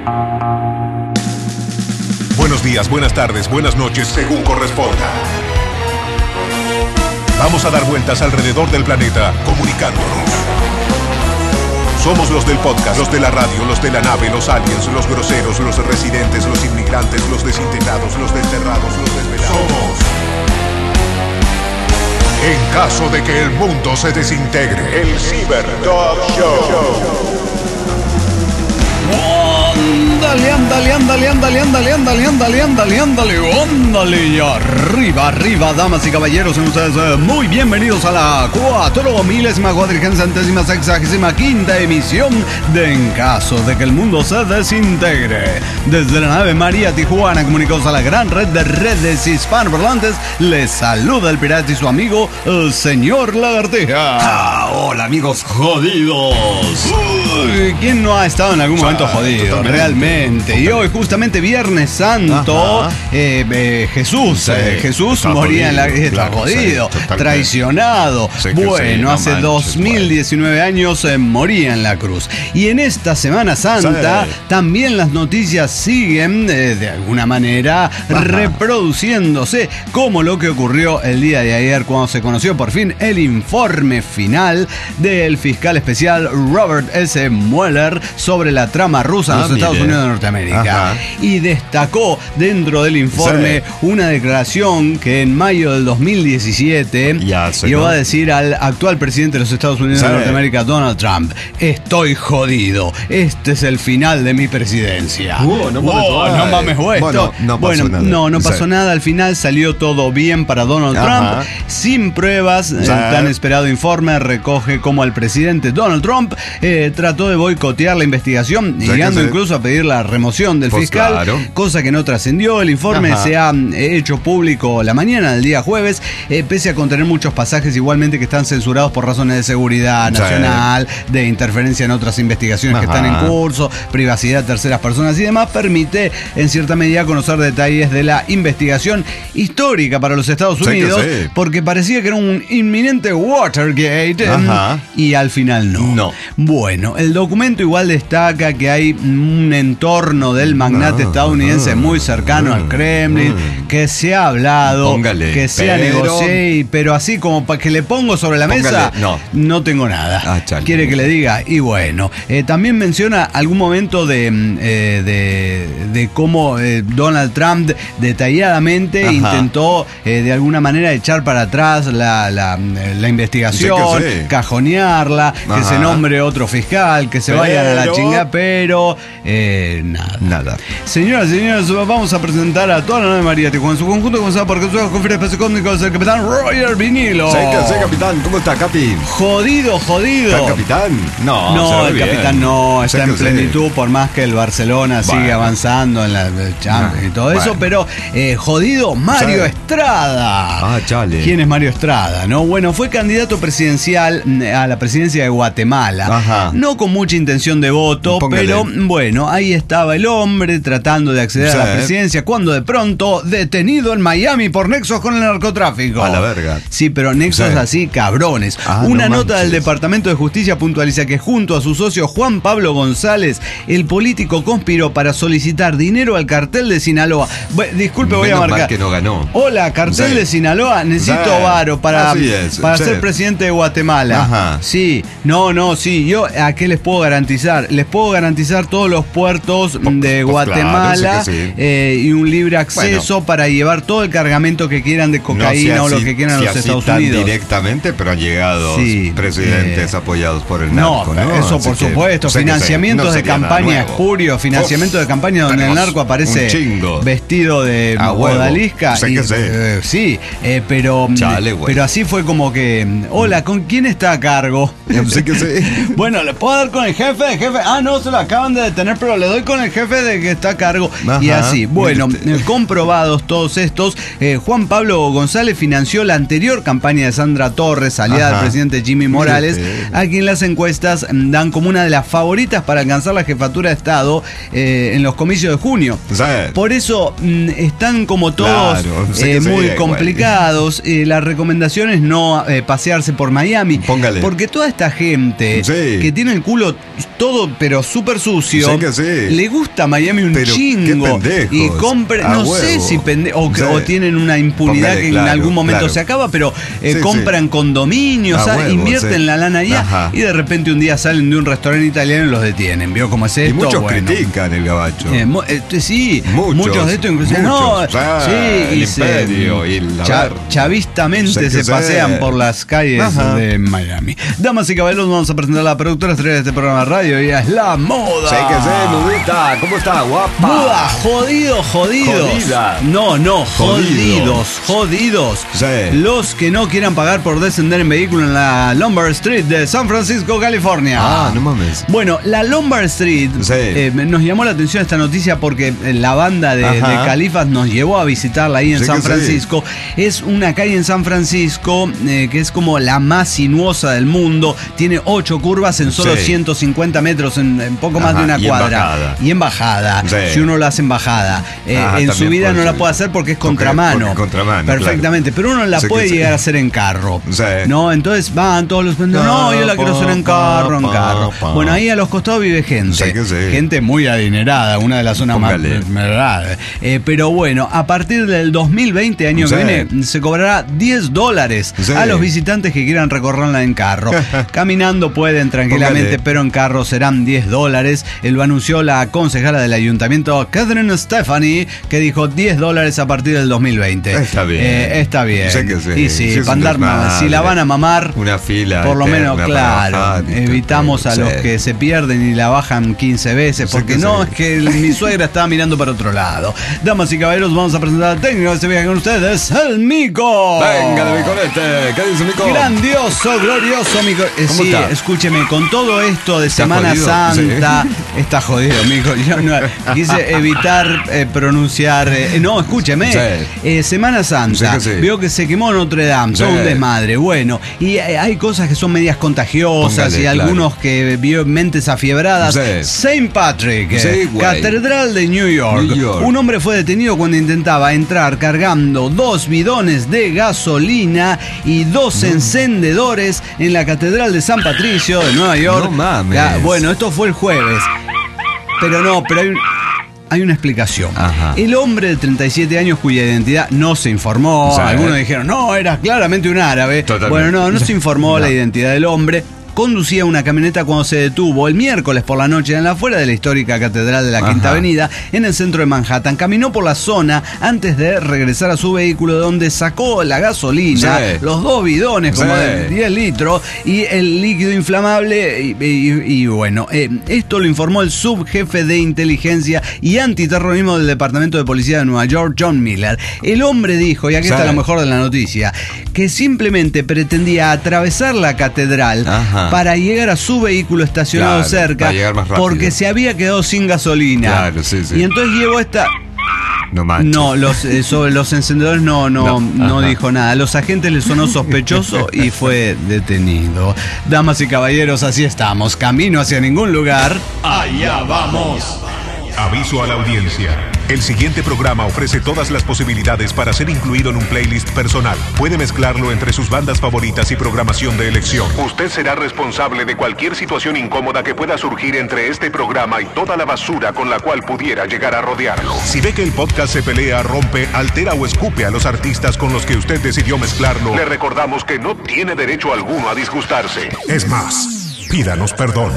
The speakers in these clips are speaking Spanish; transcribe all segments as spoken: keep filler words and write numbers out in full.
Buenos días, buenas tardes, buenas noches, según corresponda. Vamos a dar vueltas alrededor del planeta, comunicándonos. Somos los del podcast, los de la radio, los de la nave, los aliens, los groseros, los residentes, los inmigrantes, los desintegrados, los desterrados, los desvelados. Somos. En caso de que el mundo se desintegre, el Ciberdog Show. Ándale, ándale, ándale, ándale, ándale, ándale, ándale, ándale, ándale, ándale, y arriba, arriba, damas y caballeros, sean ustedes muy bienvenidos a la cuatro milésima cuadrigésima centésima sexagésima quinta emisión de En Caso de que el Mundo se Desintegre. Desde la nave María Tijuana, comunicados a la gran red de redes hispanoparlantes, les saluda el pirata y su amigo, el señor Lagartija. Ah, hola amigos jodidos. Uy, ¿quién no ha estado en algún momento ah, jodido? Totalmente. Realmente. Y hoy, justamente Viernes Santo, eh, eh, Jesús, sí, eh, Jesús moría jodido, en la está claro, jodido, sí, traicionado. Sí, bueno, sí, no hace manches, dos mil diecinueve bueno. años eh, moría en la cruz. Y en esta Semana Santa sí. también las noticias siguen eh, de alguna manera Ajá. reproduciéndose, como lo que ocurrió el día de ayer cuando se conoció por fin el informe final del fiscal especial Robert S. Mueller sobre la trama rusa en ah, los mire. Estados Unidos de Norteamérica. Ajá. Y destacó dentro del informe sí. una declaración que en mayo del dos mil diecisiete ya, llevó a decir al actual presidente de los Estados Unidos sí. de Norteamérica, Donald Trump: estoy jodido, este es el final de mi presidencia. Uh, no, oh, no mames, esto. Bueno, no pasó bueno, nada. No, no pasó sí. nada. Al final salió todo bien para Donald Ajá. Trump, sin pruebas. Sí. El tan esperado informe recoge cómo el presidente Donald Trump eh, trató de boicotear la investigación, sí, llegando sí. incluso a pedir la remoción del pues fiscal, claro. cosa que no trascendió. El informe Ajá. se ha hecho público la mañana del día jueves, eh, pese a contener muchos pasajes igualmente que están censurados por razones de seguridad nacional, sí. de interferencia en otras investigaciones Ajá. que están en curso, privacidad de terceras personas y demás. Permite en cierta medida conocer detalles de la investigación histórica para los Estados Unidos, sí sí. porque parecía que era un inminente Watergate Ajá. y al final no. no. Bueno, el documento igual destaca que hay un entorno del magnate no, estadounidense no, muy cercano no, al Kremlin, no. que se ha hablado, Póngale, que se ha negociado, pero así como para que le pongo sobre la Póngale, mesa, no. no tengo nada. Ah, chale, Quiere que le diga, y bueno, eh, también menciona algún momento de, eh, de, de cómo eh, Donald Trump detalladamente Ajá. intentó eh, de alguna manera echar para atrás la, la, la investigación, sí que sí. cajonearla, Ajá. que se nombre otro fiscal, que se pero... vayan a la chingada, pero eh, nada. Nada. Señoras y señores, vamos a presentar a toda la nave María Tijuana en su conjunto, comenzado por Jesús Confiere Espacio Cósmico, el capitán Roger Vinilo. Sí, sí, capitán, ¿cómo está, capi? Jodido, jodido. ¿El capitán? No, no, el bien. capitán no, está en plenitud, sí. por más que el Barcelona bueno. sigue avanzando en la Champions no. y todo bueno. eso, pero eh, jodido Mario sí. Estrada. Ah, chale. ¿Quién es Mario Estrada? No, bueno, fue candidato presidencial a la presidencia de Guatemala. Ajá. No con mucha intención de voto, Póngale. pero bueno, ahí estaba el hombre tratando de acceder sí. a la presidencia, cuando de pronto detenido en Miami por nexos con el narcotráfico. A la verga. Sí, pero nexos sí. así cabrones. Ah, Una no nota manches. del Departamento de Justicia puntualiza que junto a su socio Juan Pablo González, el político conspiró para solicitar dinero al cartel de Sinaloa. Bueno, disculpe, Menos voy a marcar. Mal que no ganó. Hola, cartel sí. de Sinaloa, necesito sí. varo para, para sí. ser presidente de Guatemala. Ajá. Sí, no, no, sí, yo ¿a qué les puedo garantizar? Les puedo garantizar todos los puertos pues, de pues Guatemala claro, sí sí. Eh, y un libre acceso bueno. para llevar todo el cargamento que quieran de cocaína no, si así, o lo que quieran si a los Estados tan Unidos. Directamente, pero han llegado sí, presidentes eh, apoyados por el narco. No, ¿no? eso así por que, supuesto. Financiamientos no de campaña espurios, financiamiento de campaña donde el narco aparece vestido de odalisca. Sé y, sé. Eh, sí, eh, pero, Chale, pero así fue como que, hola, ¿con quién está a cargo? Sé que sé. Bueno, ¿le puedo dar con el jefe? El jefe, ah, no, se lo acaban de detener, pero le doy con el jefe de que está a cargo. Ajá. Y así, bueno, eh, comprobados todos estos, eh, Juan Pablo González financió la anterior campaña de Sandra Torres, aliada Ajá. del presidente Jimmy Morales, Mírate. a quien las encuestas dan como una de las favoritas para alcanzar la jefatura de Estado eh, en los comicios de junio. Sí. Por eso mm, están como todos claro, eh, muy sí, complicados. Eh, la recomendación es no eh, pasearse por Miami. Póngale. Porque toda esta gente sí. que tiene el culo todo, pero súper sucio. Sí que sí. Le gusta Miami un pero chingo. Qué y compra, no huevo. sé si pendejo, o, Sí. o tienen una impunidad Póngale, que claro, en algún momento claro. se acaba, pero eh, Sí, compran sí. condominios, A ¿sabes? huevo, invierten sí. la lana allá Ajá. y de repente un día salen de un restaurante italiano y los detienen. ¿Vio cómo es esto? Y muchos bueno. critican el gabacho. Eh, mo- eh, sí, Muchos, muchos de estos inclusive no, muchos. Ah, sí, el y se- imperio y la cha- ver- chavistamente Sé que se sé. pasean por las calles Ajá. de Miami. Damas y caballeros, vamos a presentar a la productora estrella de este programa de radio y es la moda. Sí que sé, Nudita, ¿cómo está, guapa? Moda, jodido, jodidos. Jodida. No, no, Jodido. jodidos, jodidos. Sí. Los que no quieran pagar por descender en vehículo en la Lombard Street de San Francisco, California. Ah, no mames. Bueno, la Lombard Street, Sí. eh, nos llamó la atención esta noticia porque la banda de, de Ajá. Califas nos llevó a visitarla ahí en Sí San que sí. Francisco. Es una calle en San Francisco eh, que es como la más sinuosa del mundo. Tiene ocho curvas en solo Sí. ciento cincuenta metros, en, en poco más Ajá, de una y en cuadra. bajada. Y en bajada. Sí. Si uno lo hace en bajada. Eh, Ajá, en también subida puede no la ser. puede hacer porque es Porque- contramano. porque contramano, Perfectamente. Pero uno la Sí que puede sí. llegar a hacer en carro. Sí. ¿No? Entonces van todos los pendejos. No, yo la quiero hacer en carro, en carro. Bueno, ahí a los costados vive gente. Sí que sí. Gente muy adinerada, una de las zonas Póngale. más. ¿verdad? Eh, pero bueno, a partir del dos mil veinte, año Sí. que viene, se cobrará diez dólares Sí. a los visitantes que quieran recorrerla en carro. Caminando pueden tranquilamente, Póngale. pero en carro serán diez dólares. Lo anunció la concejala del ayuntamiento, Catherine Stephanie, que dijo diez dólares a partir del dos mil veinte. Está bien. Eh, está bien. Sé que sí. Y sí, Sí, es para un andar ma- desmadre. si la van a mamar, Una fila. por lo menos, eterna para claro, bajar y evitamos todo. a Sí. los que se pierden y la bajan quince veces, Sí porque que no, sí. es que el- mi suegra estaba mirando para otro lado. Damas y caballeros, vamos a presentar al técnico de este viaje con ustedes, el Mico. Venga de mi colete. ¿Qué dice Mico? Grandioso, glorioso, Mico. Eh, ¿Cómo sí, está? escúcheme, con todo esto de ¿Está Semana jodido? Santa, Sí. está jodido, Mico. Yo no, quise evitar eh, pronunciar. eh, no, escúcheme. Sí. Eh, Semana Santa. Sí que sí. Veo que se quemó Notre Dame, todo Sí. un desmadre. Bueno, y eh, hay cosas que son medias contagiosas Póngale, y claro. algunos que vio mentes afiebradas. Sí. Saint Patrick, eh, Sí, güey. Catedral de New York. New York. Un hombre fue detenido cuando intentaba entrar cargando dos bidones de gasolina y dos encendedores en la Catedral de San Patricio de Nueva York. No mames. Ya, bueno, esto fue el jueves. Pero no, pero hay un- Hay una explicación. Ajá. El hombre de treinta y siete años cuya identidad no se informó, Sí. algunos dijeron, no, era claramente un árabe. Totalmente. Bueno, no, no se informó No. la identidad del hombre. Conducía una camioneta cuando se detuvo el miércoles por la noche en la afuera de la histórica Catedral de la Quinta Ajá. Avenida, en el centro de Manhattan. Caminó por la zona antes de regresar a su vehículo, donde sacó la gasolina, Sí. los dos bidones como Sí. de diez litros y el líquido inflamable. Y, y- y bueno, eh, esto lo informó el subjefe de inteligencia y antiterrorismo del Departamento de Policía de Nueva York, John Miller. El hombre dijo, y aquí Sí. está lo mejor de la noticia, que simplemente pretendía atravesar la catedral Ajá. para llegar a su vehículo estacionado Claro, cerca, para llegar más rápido. porque se había quedado sin gasolina. Claro, sí, sí. Y entonces llevó esta... No manches. No, los, eh, sobre los encendedores no, no, No, no ajá. dijo nada. A los agentes les sonó sospechoso y fue detenido. Damas y caballeros, así estamos. Camino hacia ningún lugar. Allá vamos. Aviso a la audiencia. El siguiente programa ofrece todas las posibilidades para ser incluido en un playlist personal. Puede mezclarlo entre sus bandas favoritas y programación de elección. Usted será responsable de cualquier situación incómoda que pueda surgir entre este programa y toda la basura con la cual pudiera llegar a rodearlo. Si ve que el podcast se pelea, rompe, altera o escupe a los artistas con los que usted decidió mezclarlo, le recordamos que no tiene derecho alguno a disgustarse. Es más, pídanos perdón.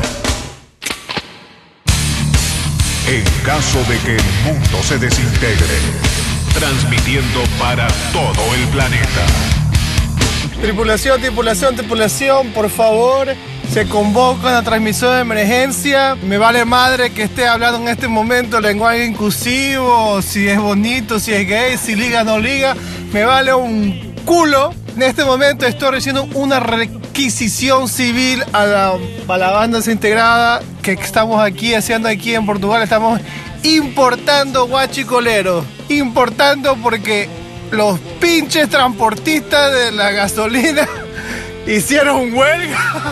En caso de que el mundo se desintegre, transmitiendo para todo el planeta. Tripulación, tripulación, tripulación, por favor, se convoca una transmisión de emergencia. Me vale madre que esté hablando en este momento lenguaje inclusivo, si es bonito, si es gay, si liga o no liga. Me vale un culo. En este momento estoy recibiendo una requisición civil a la, a la banda desintegrada que estamos aquí haciendo aquí en Portugal. Estamos importando guachicoleros. Importando porque los pinches transportistas de la gasolina hicieron huelga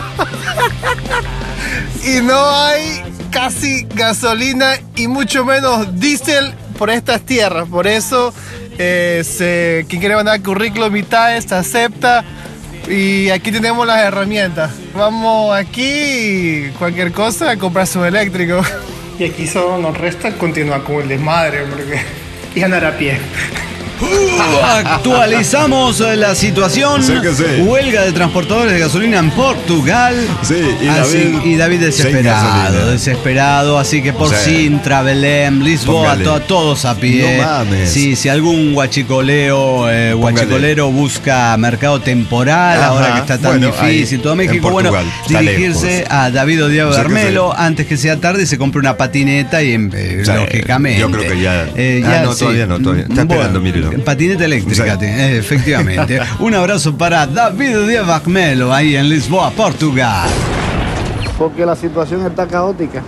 y no hay casi gasolina y mucho menos diésel por estas tierras. Por eso, eh, se, quien quiere mandar currículum vitae se acepta. y aquí tenemos las herramientas. Vamos aquí, cualquier cosa, a comprar su eléctrico. Y aquí solo nos resta continuar con el desmadre, porque y andar a pie. Uh, actualizamos la situación. Sí que sí. Huelga de transportadores de gasolina en Portugal. Sí, y así, David, y David desesperado, desesperado, así que por o sea, Sintra, Belém, Lisboa, to, todos a pie. No mames. Sí, si algún guachicoleo, eh, guachicolero busca mercado temporal, ajá, ahora que está tan bueno, difícil, todo México, bueno, dirigirse lejos. a David Odiao Bermelo, antes que sea tarde, se compre una patineta y eh, o sea, lógicamente. Yo creo que ya. Eh, ah, ya no, sí. todavía no, todavía. Está bueno, esperando, mírelo. Patineta eléctrica, sí. eh, efectivamente. Un abrazo para David Odiao Bermelo, ahí en Lisboa, Portugal. Porque la situación está caótica.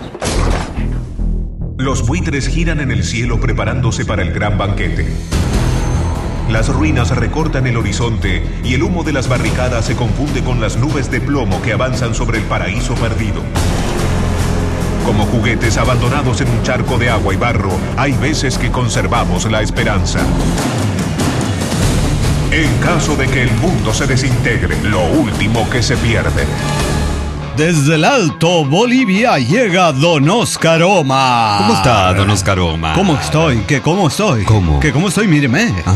Los buitres giran en el cielo preparándose para el gran banquete. Las ruinas recortan el horizonte y el humo de las barricadas se confunde con las nubes de plomo que avanzan sobre el paraíso perdido. Como juguetes abandonados en un charco de agua y barro, hay veces que conservamos la esperanza. En caso de que el mundo se desintegre, lo último que se pierde. Desde el Alto Bolivia llega Don Oscar Oma. ¿Cómo está, Don Oscar Oma? ¿Cómo estoy? ¿Qué, ¿Cómo estoy? ¿Cómo? ¿Qué, ¿Cómo estoy? Míreme. Ah.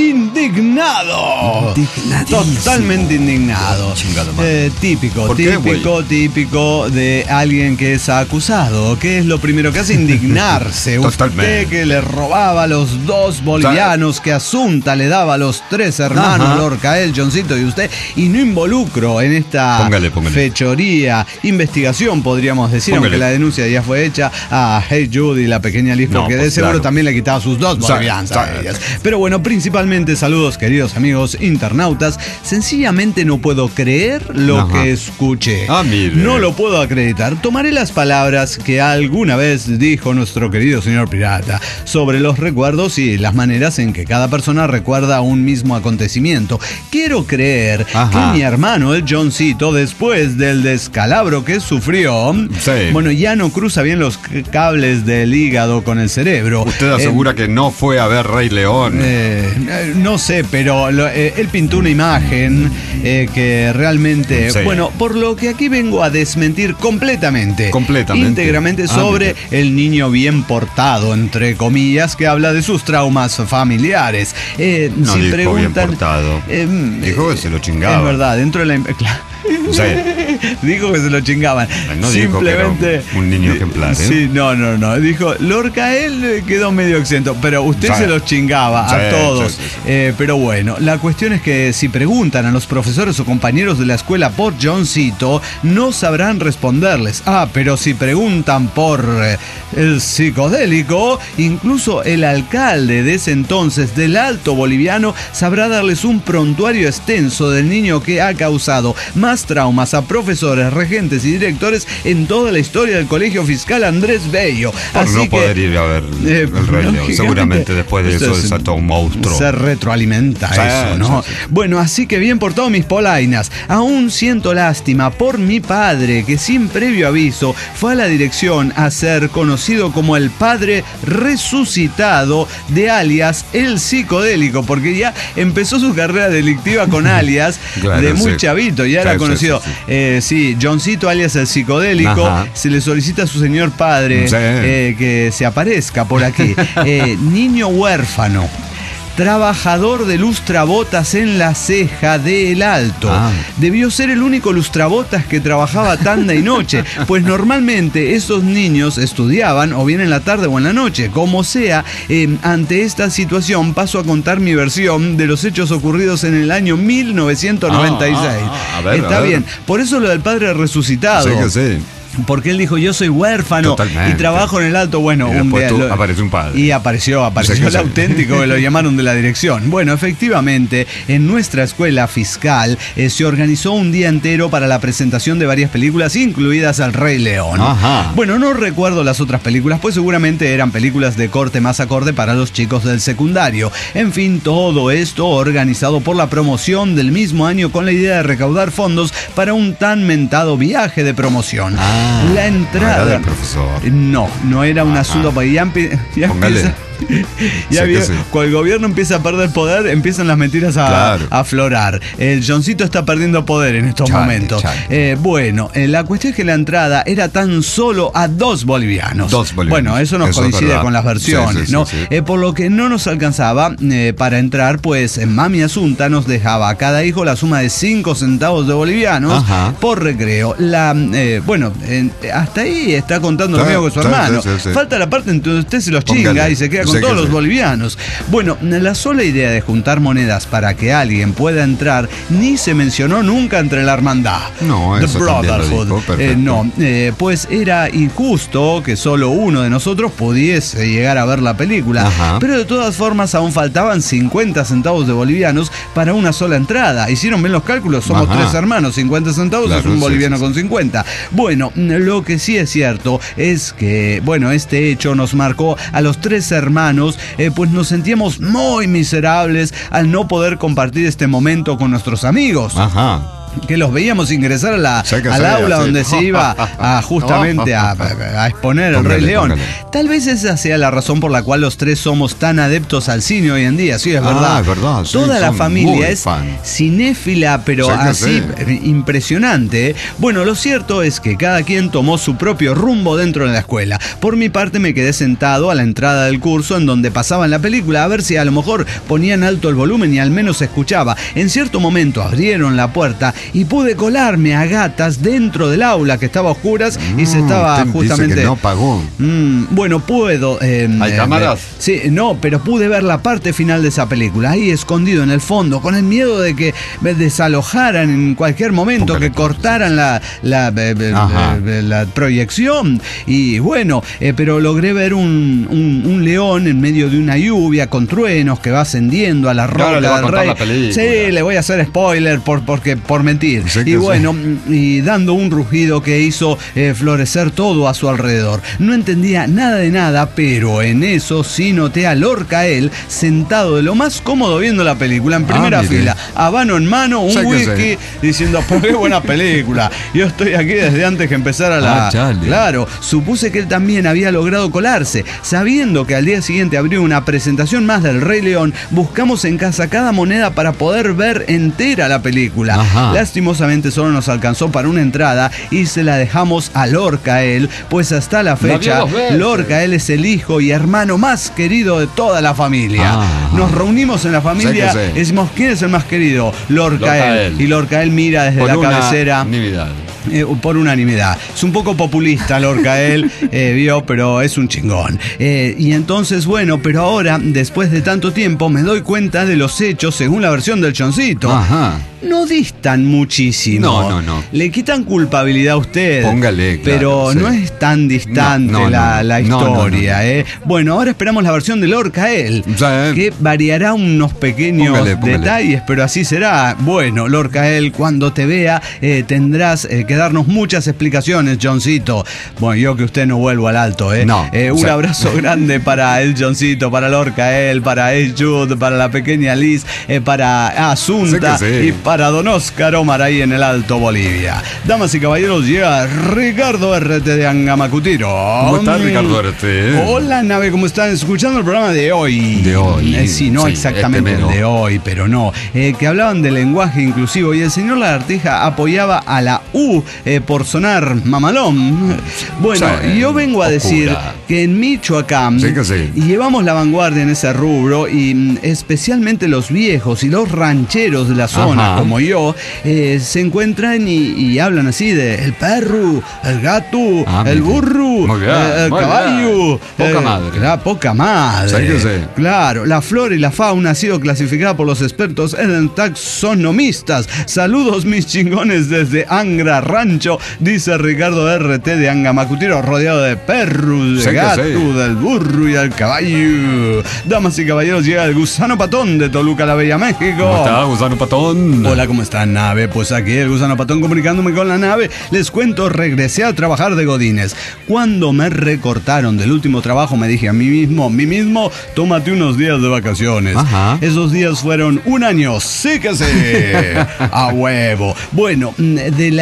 Indignado. Totalmente indignado. Eh, típico, típico, qué, típico de alguien que es acusado. ¿Qué es lo primero que hace? Indignarse. Usted que le robaba a los dos bolivianos, que Asunta le daba a los tres hermanos, ajá, Lorca, él, Johncito y usted, y no involucro en esta póngale, póngale. fechoría. Investigación, podríamos decir, póngale. Aunque la denuncia ya fue hecha a Hey Judy, la pequeña Liz, porque no, pues de seguro claro. también le quitaba sus dos bolivianos a ellas. Pero bueno, principalmente saludos, queridos amigos internautas. Sencillamente no puedo creer lo ajá. que escuché. Ah, mire. No lo puedo acreditar. Tomaré las palabras que alguna vez dijo nuestro querido señor Pirata sobre los recuerdos y las maneras en que cada persona recuerda un mismo acontecimiento. Quiero creer ajá. que mi hermano, el Johncito, después del descanso calabro que sufrió, sí. bueno, ya no cruza bien los cables del hígado con el cerebro. ¿Usted asegura eh, que no fue a ver Rey León? Eh, no sé, pero lo, eh, él pintó una imagen eh, que realmente, sí. bueno, por lo que aquí vengo a desmentir completamente, completamente, íntegramente sobre ah, el niño bien portado, entre comillas, que habla de sus traumas familiares. Eh, no si dijo preguntan, bien portado. Eh, dijo que se lo chingaba. Es verdad, dentro de la... Claro. Sí. Dijo que se lo chingaban. No simplemente dijo que era un niño ejemplar, ¿eh? Sí, no, no, no. Dijo, Lorca, él quedó medio exento, pero usted sí. se los chingaba sí, a todos. Sí, sí, sí. Eh, pero bueno, la cuestión es que si preguntan a los profesores o compañeros de la escuela por Johncito, no sabrán responderles. Ah, pero si preguntan por eh, el psicodélico, incluso el alcalde de ese entonces del Alto Boliviano sabrá darles un prontuario extenso del niño que ha causado más traumas a profesores, regentes y directores en toda la historia del Colegio Fiscal Andrés Bello. Por Así no que, poder ir a ver eh, el Rey León. Seguramente después de eso desató un monstruo. Se retroalimenta sí, eso, ¿no? Sí, sí. Bueno, así que bien por todos mis polainas. Aún siento lástima por mi padre, que sin previo aviso fue a la dirección a ser conocido como el padre resucitado de alias el psicodélico, porque ya empezó su carrera delictiva con alias claro, de muy sí. chavito, ya era conocido. Sí, sí, sí. Eh, sí, Johncito alias el psicodélico. Ajá. Se le solicita a su señor padre sí. eh, que se aparezca por aquí. Eh, niño huérfano. Trabajador de lustrabotas en la ceja de El Alto. Ah. Debió ser el único lustrabotas que trabajaba tanda y noche, pues normalmente esos niños estudiaban o bien en la tarde o en la noche. Como sea, eh, ante esta situación paso a contar mi versión de los hechos ocurridos en el año mil novecientos noventa y seis. Ah, ah, ah. A ver, Está a ver. bien. Por eso lo del padre resucitado. Sí que sí. Porque él dijo, yo soy huérfano Totalmente. y trabajo en el Alto. Bueno, y un día tú, lo, apareció un padre. Y apareció, apareció el auténtico, que lo llamaron de la dirección. Bueno, efectivamente, en nuestra escuela fiscal eh, se organizó un día entero para la presentación de varias películas, incluidas El Rey León. Ajá. Bueno, no recuerdo las otras películas, pues seguramente eran películas de corte más acorde para los chicos del secundario. En fin, todo esto organizado por la promoción del mismo año con la idea de recaudar fondos para un tan mentado viaje de promoción. Ah. La entrada. No era del profesor. No, no era un Ajá. asunto para ya, empe, ya Póngale. empieza, Y había, sí. Cuando el gobierno empieza a perder poder, empiezan las mentiras a, claro. a aflorar. El Johncito está perdiendo poder en estos chale, momentos. Chale. Eh, bueno, eh, la cuestión es que la entrada era tan solo a dos bolivianos. Dos bolivianos. Bueno, eso nos eso coincide con las versiones, sí, sí, ¿no? Sí, sí. Eh, por lo que no nos alcanzaba eh, para entrar, pues Mami Asunta nos dejaba a cada hijo la suma de cinco centavos de bolivianos Ajá. por recreo. La, eh, bueno, eh, hasta ahí está contando lo mismo que su sí, hermano. Sí, sí, sí. Falta la parte en donde usted se los chinga Póngale. y se queda con sí, todos los sí. bolivianos. Bueno, la sola idea de juntar monedas para que alguien pueda entrar ni se mencionó nunca entre la hermandad. No, The eso Brotherhood. Dijo, eh, no, eh, pues era injusto que solo uno de nosotros pudiese llegar a ver la película. Ajá. Pero de todas formas aún faltaban cincuenta centavos de bolivianos para una sola entrada. Hicieron bien los cálculos, somos Ajá. tres hermanos, cincuenta centavos claro, es un boliviano sí, sí. con cincuenta. Bueno, lo que sí es cierto es que, bueno, este hecho nos marcó a los tres hermanos, eh, pues nos sentíamos muy miserables al no poder compartir este momento con nuestros amigos. Ajá. Que los veíamos ingresar a la, al sea, aula sí. donde se iba a, justamente a, a exponer el Rey León. Póngale. Tal vez esa sea la razón por la cual los tres somos tan adeptos al cine hoy en día. Sí, es verdad. Ah, es verdad sí, Toda la familia es fan. cinéfila, pero así sí. impresionante. Bueno, lo cierto es que cada quien tomó su propio rumbo dentro de la escuela. Por mi parte me quedé sentado a la entrada del curso en donde pasaban la película a ver si a lo mejor ponían alto el volumen y al menos se escuchaba. En cierto momento abrieron la puerta y pude colarme a gatas dentro del aula que estaba a oscuras mm, y se estaba justamente... Dice que no pagó. Mm, bueno, puedo... Eh, ¿Hay eh, cámaras? Eh, sí, no, pero pude ver la parte final de esa película, ahí escondido en el fondo, con el miedo de que me desalojaran en cualquier momento, Póngale, que cortaran la, la, la, la proyección. Y bueno, eh, pero logré ver un, un, un león en medio de una lluvia con truenos que va ascendiendo a la roca del rey. Sí, le voy a hacer spoiler por, porque por mentir. Y bueno, sí. y dando un rugido que hizo eh, florecer todo a su alrededor. No entendía nada de nada, pero en eso sí noté a Lorcael sentado de lo más cómodo viendo la película en primera ah, fila, habano en mano, un sí, whisky, diciendo, pues qué buena película. Yo estoy aquí desde antes que empezara la... Ah, claro, supuse que él también había logrado colarse. Sabiendo que al día siguiente habría una presentación más del Rey León, buscamos en casa cada moneda para poder ver entera la película. Ajá. Lastimosamente solo nos alcanzó para una entrada y se la dejamos a Lorcael, pues hasta la fecha Lorcael es el hijo y hermano más querido de toda la familia. Ah, nos reunimos en la familia y decimos, ¿quién es el más querido? Lorcael. Lorcael. Y Lorcael mira desde por la cabecera. Unanimidad. Eh, por unanimidad. Es un poco populista Lorcael, eh, vio, pero es un chingón. Eh, y entonces, bueno, pero ahora, después de tanto tiempo, me doy cuenta de los hechos según la versión del Choncito. Ajá. No distan muchísimo. No, no, no. Le quitan culpabilidad a usted. Póngale, claro, pero sí. no es tan distante no, no, la, no, la historia, no, no, no. ¿eh? Bueno, ahora esperamos la versión de Lorcael, o sea, eh. que variará unos pequeños póngale, póngale. detalles, pero así será. Bueno, Lorcael, cuando te vea, eh, tendrás eh, que darnos muchas explicaciones, Johncito. Bueno, yo que usted no vuelvo al alto, ¿eh? No, eh un o sea. abrazo grande para el Johncito, para Lorcael, para el Jude, para la pequeña Liz, eh, para Asunta sí sí. y para Para don Oscar Omar ahí en el Alto Bolivia. Damas y caballeros, llega Ricardo R T de Angamacutiro. ¿Cómo estás, Ricardo R T? Hola, nave, ¿cómo están? Escuchando el programa de hoy. De hoy. Eh, sí, no sí, exactamente este el de hoy, pero no. Eh, que hablaban de lenguaje inclusivo y el señor Lagartija apoyaba a la U eh, por sonar mamalón. Bueno, sí, yo vengo a decir oscura. que en Michoacán sí que sí. llevamos la vanguardia en ese rubro y especialmente los viejos y los rancheros de la zona, Ajá. como yo, eh, se encuentran y, y hablan así de el perro, el gato, ah, el burro, bien, el, el caballo. Poca eh, madre. La poca madre. ¿Sí que sí? Claro, la flora y la fauna ha sido clasificada por los expertos en taxonomistas. Saludos mis chingones desde Angra Rancho, dice Ricardo R T de Angamacutiro, rodeado de perros, de gato, sí. del burro y del caballo. Damas y caballeros, llega el Gusano Patón de Toluca, la Bella México. ¿Cómo está, Gusano Patón? Hola, ¿cómo están, nave? Pues aquí el Gusano Patón comunicándome con la nave. Les cuento, regresé a trabajar de godines. Cuando me recortaron del último trabajo, me dije a mí mismo, mí mismo, tómate unos días de vacaciones. Ajá. Esos días fueron un año, sí que sí, a huevo. Bueno, de la emoción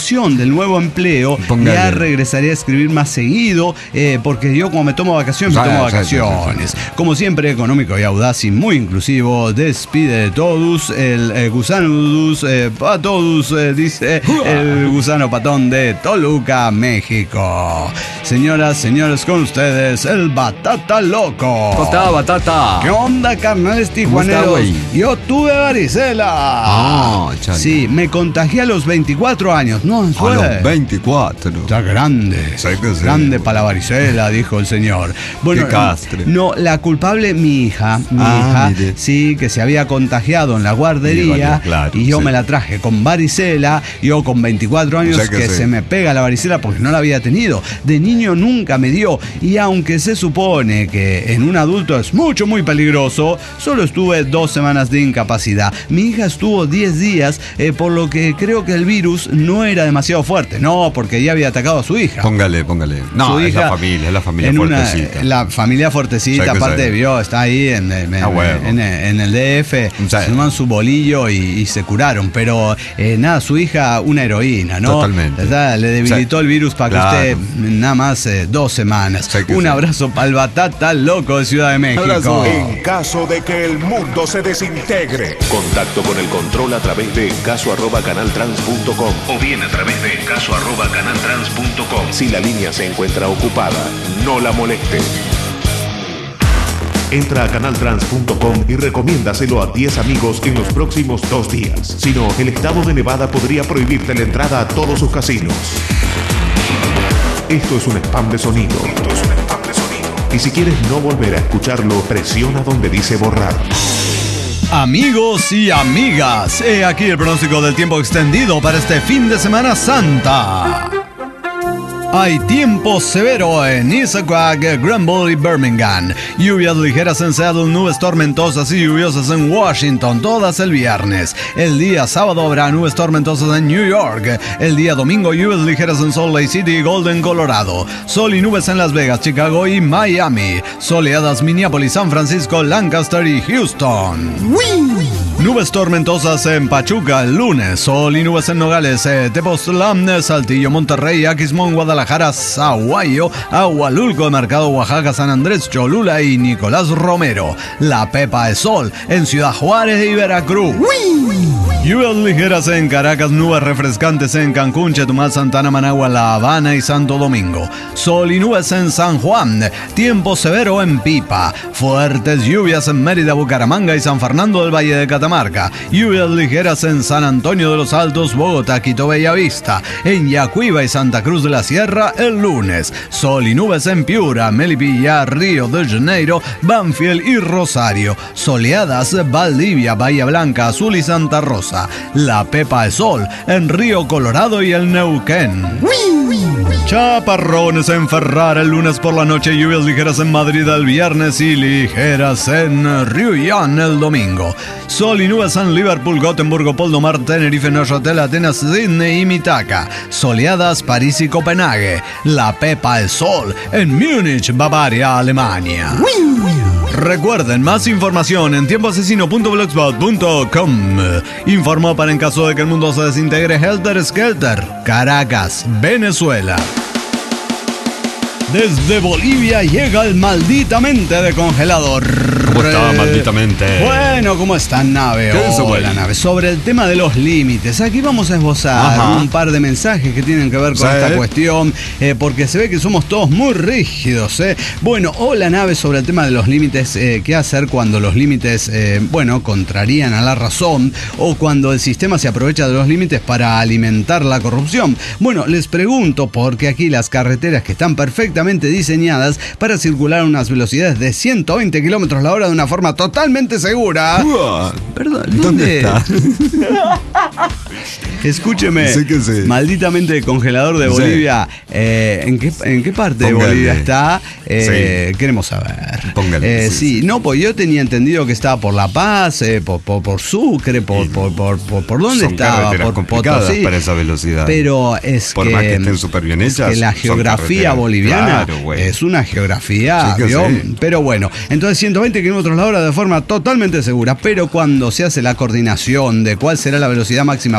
ilusión del nuevo empleo, Póngale. ya regresaré a escribir más seguido, eh, porque yo como me tomo vacaciones, me tomo vacaciones. Como siempre, económico y audaz y muy inclusivo, despide de todos el eh, gusano eh, para todos, eh, dice el gusano patón de Toluca, México. Señoras, señores, con ustedes, el Batata Loco. ¿Cómo está, Batata? ¿Qué onda, carnales tijuaneros? Yo tuve varicela. Ah, chale. Sí, me contagié a los veinticuatro años. No, fue. A los veinticuatro. Está grande. Sí, que sí. Grande para la varicela, dijo el señor. Bueno, qué castre. No, la culpable, mi hija. Mi ah, hija, mire. sí, que se había contagiado en la guardería. Sí, claro, y yo sí. me la traje con varicela. Yo con veinticuatro años, o sea que, que sí. se me pega la varicela porque no la había tenido. De niño nunca me dio. Y aunque se supone que en un adulto es mucho, muy peligroso, solo estuve dos semanas de incapacidad. Mi hija estuvo diez días, eh, por lo que creo que el virus no era demasiado fuerte. No, porque ya había atacado a su hija. Póngale, póngale. No, su es hija, la familia, es la familia fuertecita. Una, la familia fuertecita, aparte de vio, está ahí en, en, en, ah, en, en el D F, o sea, se toman su bolillo y, y se curaron. Pero eh, nada, su hija, una heroína, ¿no? Totalmente. ¿Verdad? Le debilitó o sea, el virus para claro. que usted nada más eh, dos semanas. O sea Un sí. abrazo para el Batata Loco de Ciudad de México. Abrazo. En caso de que el mundo se desintegre, contacto con el control a través de caso arroba canaltrans punto com o bien a través de caso arroba canaltrans punto com. Si la línea se encuentra ocupada, no la moleste. Entra a canaltrans punto com y recomiéndaselo a diez amigos en los próximos dos días. Si no, el estado de Nevada podría prohibirte la entrada a todos sus casinos. Esto es un spam de sonido. Esto es un spam de sonido. Y si quieres no volver a escucharlo, presiona donde dice borrar. Amigos y amigas, he aquí el pronóstico del tiempo extendido para este fin de Semana Santa. Hay tiempo severo en Issaquah, Granbull y Birmingham. Lluvias ligeras en Seattle, nubes tormentosas y lluviosas en Washington, todas el viernes. El día sábado habrá nubes tormentosas en New York. El día domingo lluvias ligeras en Salt Lake City y Golden, Colorado. Sol y nubes en Las Vegas, Chicago y Miami. Soleadas Minneapolis, San Francisco, Lancaster y Houston. ¡Wii! Nubes tormentosas en Pachuca el lunes. Sol y nubes en Nogales, eh, Tepoztlán, Saltillo, Monterrey, Aquismón, Guadalajara, Sahuayo, Agualulco, Mercado, Oaxaca, San Andrés, Cholula y Nicolás Romero. La Pepa de Sol en Ciudad Juárez y Veracruz. Lluvias ligeras en Caracas, nubes refrescantes en Cancún, Chetumal, Santana, Managua, La Habana y Santo Domingo. Sol y nubes en San Juan. Tiempo severo en Pipa. Fuertes lluvias en Mérida, Bucaramanga y San Fernando del Valle de Catamarca. Lluvias ligeras en San Antonio de los Altos, Bogotá, Quito, Bellavista. En Yacuiba y Santa Cruz de la Sierra el lunes. Sol y nubes en Piura, Melipilla, Río de Janeiro, Banfield y Rosario. Soleadas Valdivia, Bahía Blanca, Azul y Santa Rosa. La Pepa de Sol en Río Colorado y el Neuquén. Chaparrones en Ferrara el lunes por la noche, lluvias ligeras en Madrid el viernes y ligeras en Riuyán el domingo. Sol y nubes en Liverpool, Gotemburgo, Poldomar, Tenerife, Neuchâtel, Atenas, Sydney y Mitaka. Soleadas París y Copenhague. La Pepa de Sol en Múnich, Bavaria, Alemania. Recuerden, más información en tiempo asesino punto blogspot punto com. Informó para en caso de que el mundo se desintegre Helter Skelter, Caracas, Venezuela. Desde Bolivia llega el malditamente de congelador. ¿Cómo está, malditamente? Bueno, ¿cómo está, nave? Hola, nave. Sobre el tema de los límites, aquí vamos a esbozar Ajá. un par de mensajes que tienen que ver con ¿Sí? esta cuestión, eh, porque se ve que somos todos muy rígidos, ¿eh? Bueno, hola, nave, sobre el tema de los límites, eh, ¿qué hacer cuando los límites, eh, bueno, contrarían a la razón o cuando el sistema se aprovecha de los límites para alimentar la corrupción? Bueno, les pregunto porque aquí las carreteras que están perfectamente diseñadas para circular a unas velocidades de ciento veinte kilómetros la hora de una forma totalmente segura. Uh, Perdón, ¿dónde, ¿dónde está? Escúcheme, sí que sí. Malditamente congelador de Bolivia. Sí. Eh, ¿en, qué, ¿En qué parte Póngale. de Bolivia está? Eh, sí. Queremos saber. Póngale. Eh, sí, sí, no, pues yo tenía entendido que estaba por La Paz, eh, por, por, por Sucre, por, por, por, por, por dónde son estaba, por complicadas Potosí, para esa velocidad. Pero es por que, más que estén súper bien hechas, es que la geografía boliviana claro, es una geografía, sí ¿vio? Sí. Pero bueno, entonces ciento veinte kilómetros la hora de forma totalmente segura, pero cuando se hace la coordinación de cuál será la velocidad máxima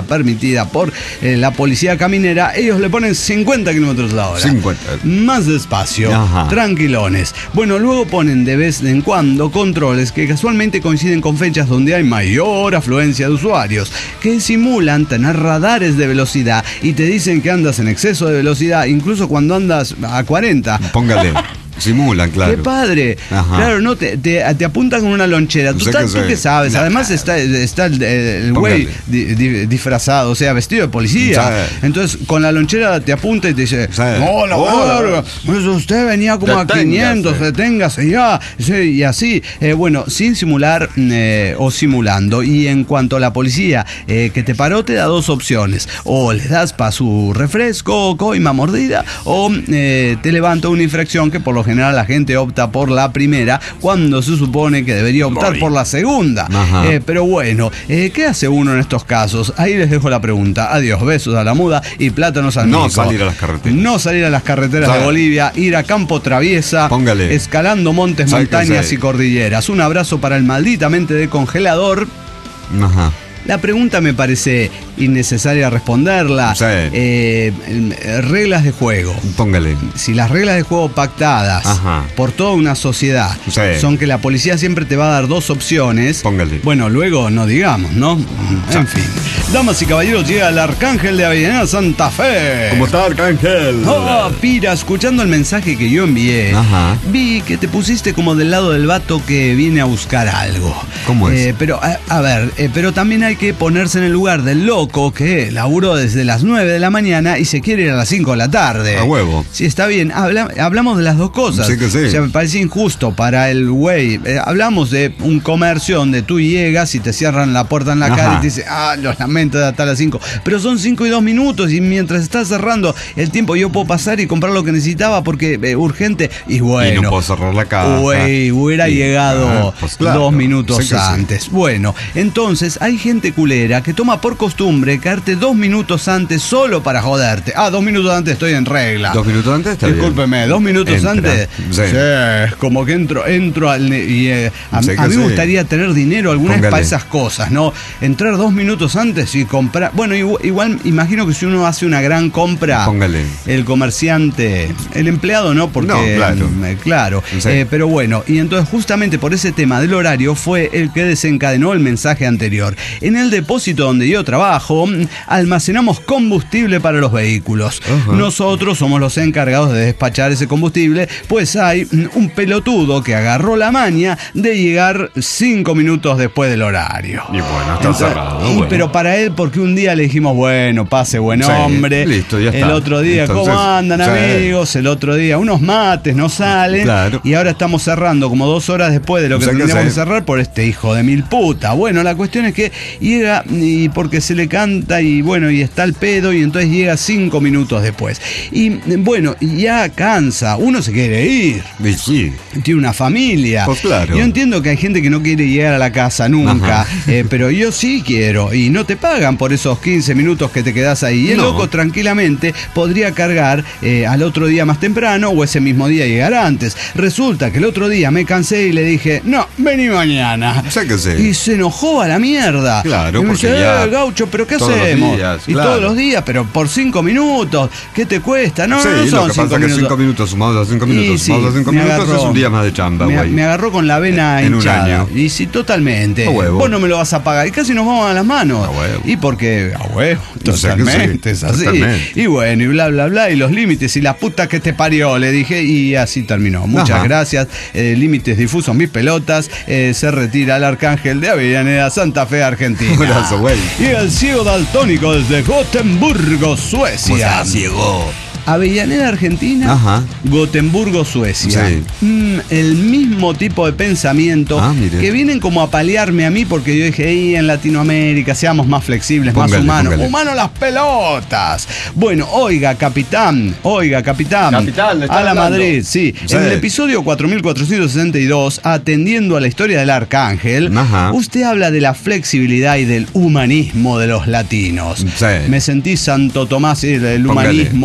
zona permitida por eh, la policía caminera, ellos le ponen cincuenta kilómetros la hora. cincuenta. Más despacio, Ajá. tranquilones. Bueno, luego ponen de vez en cuando controles que casualmente coinciden con fechas donde hay mayor afluencia de usuarios, que simulan tener radares de velocidad y te dicen que andas en exceso de velocidad, incluso cuando andas a cuarenta. Póngale. Simulan, claro. ¡Qué padre! Ajá. Claro, no, te, te, te apuntan con una lonchera. ¿Tú, Sé ta- que tú sé. qué sabes? Nah. Además está, está el, el güey di, di, disfrazado, o sea, vestido de policía. Sí. Entonces, con la lonchera te apunta y te dice, Sí. hola, Hola. hola, pues usted venía como a Deténgase. quinientos, deténgase ya. Sí, y así, eh, bueno, sin simular eh, o simulando. Y en cuanto a la policía eh, que te paró, te da dos opciones. O le das para su refresco, coima mordida, o eh, te levanta una infracción que por lo general la gente opta por la primera cuando se supone que debería optar Voy. por la segunda. Ajá. Eh, pero bueno, eh, ¿qué hace uno en estos casos? Ahí les dejo la pregunta. Adiós, besos a la muda y plátanos al No mico. salir a las carreteras. No salir a las carreteras ¿Sabe? de Bolivia, ir a campo traviesa, Póngale. escalando montes, ¿Sabe qué montañas hace? y cordilleras. Un abrazo para el malditamente de congelador. Ajá. La pregunta me parece innecesaria responderla. Sí. Eh, eh, reglas de juego. Póngale. Si las reglas de juego pactadas Ajá. por toda una sociedad Sí. son que la policía siempre te va a dar dos opciones, Póngale. bueno, luego no digamos, ¿no? En fin. Damas y caballeros, llega el Arcángel de Avellaneda Santa Fe. ¿Cómo está, Arcángel? Oh, Pira, escuchando el mensaje que yo envié, Ajá. vi que te pusiste como del lado del vato que viene a buscar algo. ¿Cómo es? Eh, pero, a, a ver, eh, pero también hay que ponerse en el lugar del loco que laburó desde las nueve de la mañana y se quiere ir a las cinco de la tarde. A huevo. Sí, está bien. Habla- hablamos de las dos cosas. Sí que sí. O sea, me parece injusto para el güey. Eh, hablamos de un comercio donde tú llegas y te cierran la puerta en la Ajá. cara y te dicen, ah, los lamento de hasta las cinco. Pero son cinco y dos minutos y mientras estás cerrando el tiempo yo puedo pasar y comprar lo que necesitaba porque eh, urgente. Y bueno. Y no puedo cerrar la caja. Güey, hubiera Y- llegado ah, pues claro. dos minutos Sí que sí. antes. Bueno, entonces hay gente culera que toma por costumbre caerte dos minutos antes solo para joderte. Ah, dos minutos antes estoy en regla. Dos minutos antes está bien. Discúlpeme, dos minutos Entra. antes. Sí. Sí, como que entro, entro al. ne- Y, eh, a, Sí que a mí me sí. gustaría tener dinero alguna vez Póngale. para esas cosas, ¿no? Entrar dos minutos antes y comprar. Bueno, igual, igual imagino que si uno hace una gran compra, Póngale. el comerciante, el empleado no, porque. No, claro. mm, eh, claro. Sí. Eh, pero bueno, y entonces justamente por ese tema del horario fue el que desencadenó el mensaje anterior. En el depósito donde yo trabajo, mm, almacenamos combustible para los vehículos. Ajá. Nosotros somos los encargados de despachar ese combustible, pues hay mm, un pelotudo que agarró la maña de llegar cinco minutos después del horario. Y bueno, está cerrado, y- bueno. Pero para él, porque un día le dijimos, bueno, pase buen Sí, hombre. listo, ya El está. otro día, Entonces, ¿cómo andan, sí. amigos? El otro día, unos mates, no salen. Claro. Y ahora estamos cerrando como dos horas después de lo que O sea que tendríamos que sí. cerrar por este hijo de mil puta. Bueno, la cuestión es que llega y porque se le canta y bueno, y está el pedo y entonces llega cinco minutos después. Y bueno, ya cansa, uno se quiere ir. Y sí. Tiene una familia. Pues claro. Yo entiendo que hay gente que no quiere llegar a la casa nunca, Ajá. eh, pero yo sí quiero. Y no te pagan por esos quince minutos que te quedás ahí. Y el No. loco tranquilamente podría cargar eh, al otro día más temprano o ese mismo día llegar antes. Resulta que el otro día me cansé y le dije, no, vení mañana. Sé que sí. Y se enojó a la mierda. Claro, y me porque dice, ya "Eh, Gaucho, pero ¿qué todos los hacemos? días, y claro. todos los días, pero por cinco minutos. ¿Qué te cuesta? No, sí, no lo son que cinco pasa es que minutos. cinco minutos sumados a cinco Y minutos, sí, sumados a cinco me minutos agarró- es un día más de chamba, me, güey. me agarró con la vena En un hinchada. año. Y sí, totalmente. A huevo. Vos no me lo vas a pagar. Y casi nos vamos a las manos. A huevo. Y porque, a huevo, O sea que sí, totalmente, es así. totalmente. Y bueno, y bla, bla, bla. Y los límites y la puta que te parió, le dije. Y así terminó. Muchas Ajá. gracias. Eh, límites difusos, mis pelotas. Eh, se retira el Arcángel de Avellaneda, Santa Fe, Argentina. Un abrazo, güey. Y el ciego daltónico desde Gotemburgo, Suecia. ciego. Avellaneda, Argentina, Ajá. Gotemburgo, Suecia. Sí. Mm, el mismo tipo de pensamiento Ah, mire. que vienen como a paliarme a mí porque yo dije, ahí en Latinoamérica seamos más flexibles, Póngale, más humanos. póngale. ¡Humanos las pelotas! Bueno, oiga, capitán, oiga, capitán. Capitán, le está a la hablando. Madrid, sí. Sí. En el episodio cuatro mil cuatrocientos sesenta y dos, atendiendo a la historia del Arcángel, Ajá. usted habla de la flexibilidad y del humanismo de los latinos. Sí. Me sentí Santo Tomás, el, el Póngale. humanismo, eh,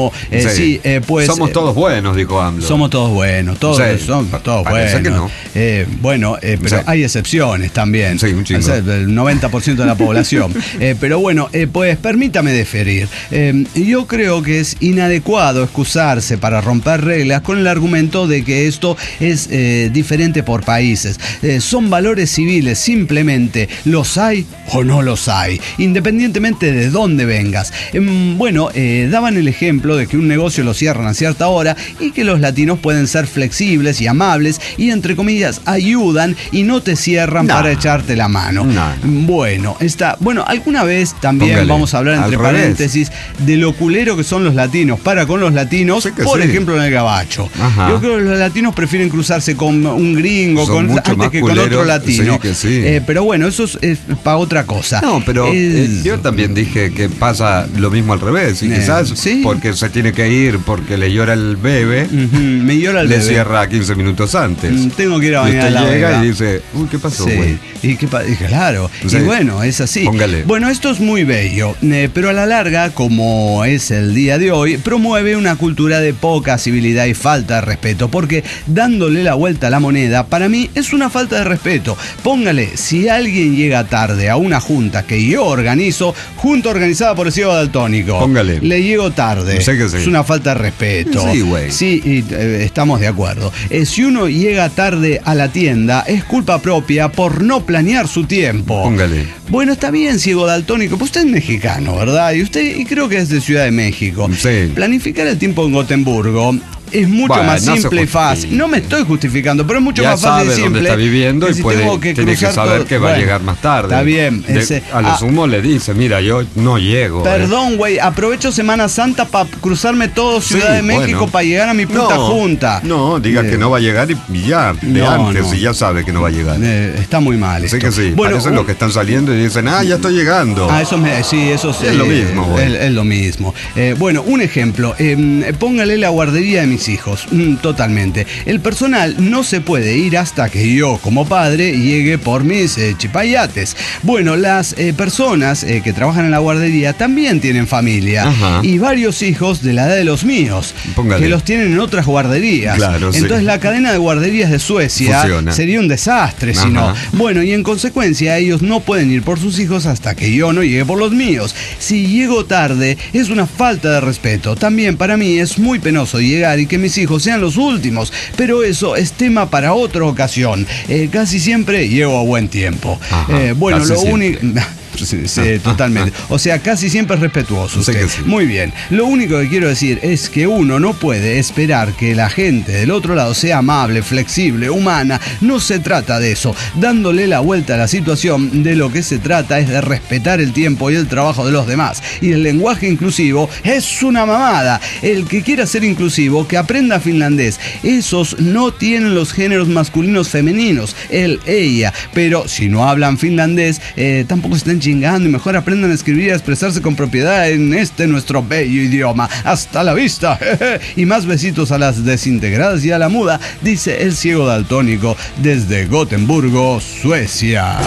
sí, sí eh, pues... Somos todos buenos, dijo AMLO. Somos todos buenos, todos, sí, somos todos buenos. Que no. eh, bueno, eh, pero sí. hay excepciones también. Sí, un chingo. El noventa por ciento de la población. eh, pero bueno, eh, pues permítame deferir. Eh, yo creo que es inadecuado excusarse para romper reglas con el argumento de que esto es eh, diferente por países. Eh, son valores civiles, simplemente. ¿Los hay o no los hay? Independientemente de dónde vengas. Eh, bueno, eh, daban el ejemplo de que un negocio lo cierran a cierta hora y que los latinos pueden ser flexibles y amables y, entre comillas, ayudan y no te cierran no. para echarte la mano. No, no. Bueno, está. Bueno, alguna vez también Póngale, vamos a hablar entre paréntesis de lo culero que son los latinos para con los latinos, sí por sí. ejemplo en el gabacho. Ajá. Yo creo que los latinos prefieren cruzarse con un gringo con, antes que culero, con otro latino. Sí, que sí. Eh, pero bueno, eso es, es para otra cosa. No, pero es, eh, yo también dije que pasa lo mismo al revés. Y eh, quizás ¿sí? porque se tiene que ir porque le llora el bebé, uh-huh. me llora el le bebé. cierra quince minutos antes. Mm, tengo que ir a bañar y la llega vega. y dice, uy, ¿qué pasó, güey? Sí. Y, qué pa- y claro, sí. y bueno, es así. Póngale. Bueno, esto es muy bello, eh, pero a la larga, como es el día de hoy, promueve una cultura de poca civilidad y falta de respeto, porque dándole la vuelta a la moneda, para mí es una falta de respeto. Póngale, si alguien llega tarde a una junta que yo organizo, junta organizada por el ciego daltónico, Póngale. le llego tarde, sé que sí. es una falta de respeto. Sí, güey. Sí, y, eh, estamos de acuerdo. Eh, si uno llega tarde a la tienda, es culpa propia por no planear su tiempo. Póngale. Bueno, está bien, ciego daltónico, pues usted es mexicano, ¿verdad? Y usted, y creo que es de Ciudad de México. Sí. Planificar el tiempo en Gotemburgo es mucho bueno, más simple no y fácil. No me estoy justificando, pero es mucho ya más fácil y simple. Dónde está viviendo y si puede, que tiene que saber todo, que va bueno, a llegar más tarde. Está bien. De, ese, a lo ah, sumo le dice, mira, yo no llego. Perdón, güey, eh. aprovecho Semana Santa para cruzarme todo Ciudad sí, de México bueno. para llegar a mi puta no, junta. No, diga eh, que no va a llegar y ya, de no, antes, no. y ya sabe que no va a llegar. Eh, está muy mal esto. Sé que sí, bueno, parecen un... los que están saliendo y dicen, ah, ya estoy llegando. Ah, eso me, sí, eso sí. Es eh, lo mismo, güey. Es, es lo mismo. Eh, bueno, un ejemplo. Eh, póngale la guardería de mis hijos. Mm, totalmente. El personal no se puede ir hasta que yo, como padre, llegue por mis eh, chipayates. Bueno, las eh, personas eh, que trabajan en la guardería también tienen familia. Ajá. Y varios hijos de la edad de los míos. Póngale. Que los tienen en otras guarderías. Claro, Entonces sí. la cadena de guarderías de Suecia Funciona. sería un desastre, si no. Bueno, y en consecuencia ellos no pueden ir por sus hijos hasta que yo no llegue por los míos. Si llego tarde es una falta de respeto. También para mí es muy penoso llegar y que mis hijos sean los últimos, pero eso es tema para otra ocasión. Eh, casi siempre llego a buen tiempo. Ajá, eh, bueno, lo único... Sí, sí, totalmente. O sea, casi siempre es respetuoso usted. Sé que sí. Muy bien. Lo único que quiero decir es que uno no puede esperar que la gente del otro lado sea amable, flexible, humana. No se trata de eso. Dándole la vuelta a la situación, de lo que se trata es de respetar el tiempo y el trabajo de los demás. Y el lenguaje inclusivo es una mamada. El que quiera ser inclusivo, que aprenda finlandés. Esos no tienen los géneros masculinos femeninos. Él, ella. Pero si no hablan finlandés, eh, tampoco están chingando y mejor aprendan a escribir y a expresarse con propiedad en este nuestro bello idioma. Hasta la vista. Y más besitos a las desintegradas y a la muda, dice el ciego daltónico desde Gotemburgo, Suecia.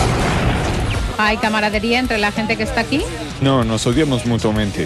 ¿Hay camaradería entre la gente que está aquí? No, nos odiamos mutuamente.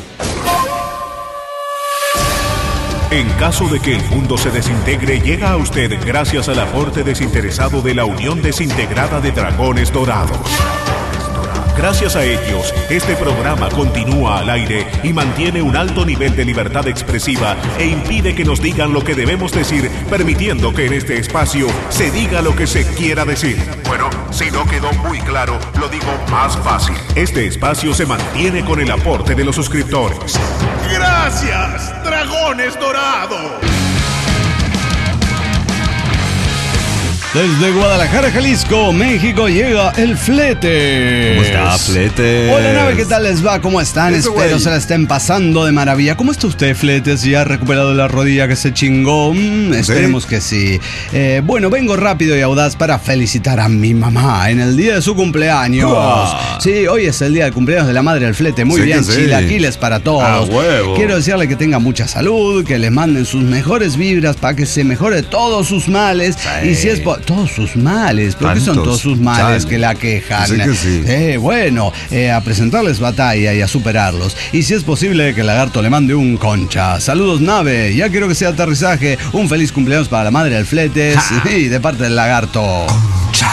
En caso de que el mundo se desintegre, llega a usted gracias al aporte desinteresado de la Unión Desintegrada de Dragones Dorados. Gracias a ellos, este programa continúa al aire y mantiene un alto nivel de libertad expresiva e impide que nos digan lo que debemos decir, permitiendo que en este espacio se diga lo que se quiera decir. Bueno, si no quedó muy claro, lo digo más fácil. Este espacio se mantiene con el aporte de los suscriptores. ¡Gracias, Dragones Dorados! Desde Guadalajara, Jalisco, México, llega el Flete. ¿Cómo está, Flete? Hola, nave, ¿qué tal les va? ¿Cómo están? Eso, Espero güey. se la estén pasando de maravilla. ¿Cómo está usted, Fletes? ¿Ya ha recuperado la rodilla que se chingó? Mm, esperemos ¿Sí? que sí. Eh, bueno, vengo rápido y audaz para felicitar a mi mamá en el día de su cumpleaños. Wow. Sí, hoy es el día del cumpleaños de la madre del Flete. Muy sí bien, sí. chilaquiles para todos. Ah, huevo. Quiero decirle que tenga mucha salud, que les manden sus mejores vibras para que se mejore todos sus males. Sí. Y si es... Po- todos sus males. ¿Por qué son todos sus males que la quejan? Sí que sí. Eh, bueno, eh, a presentarles batalla y a superarlos. Y si es posible que el lagarto le mande un concha. Saludos, nave. Ya quiero que sea aterrizaje. Un feliz cumpleaños para la madre del Fletes. Y de parte del lagarto. Concha.